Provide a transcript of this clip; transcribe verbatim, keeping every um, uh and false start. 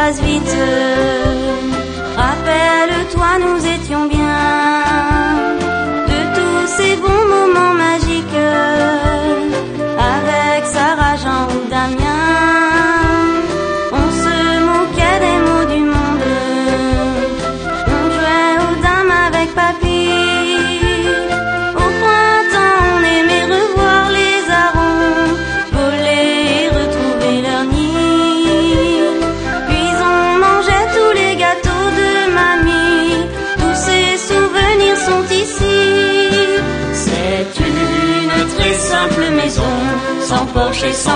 passe vite. Rappelle-toi, nous étions bien, de tous ces bons moments magiques, avec Sarah, Jean ou Damien. On se moquait des mots du monde, on jouait aux dames avec papy. Au printemps, on aimait revoir les arons voler et retrouver leur nid. Puis on mangeait tous les gâteaux de mamie. Tous ces souvenirs sont ici. C'est une très simple maison, sans porche et sans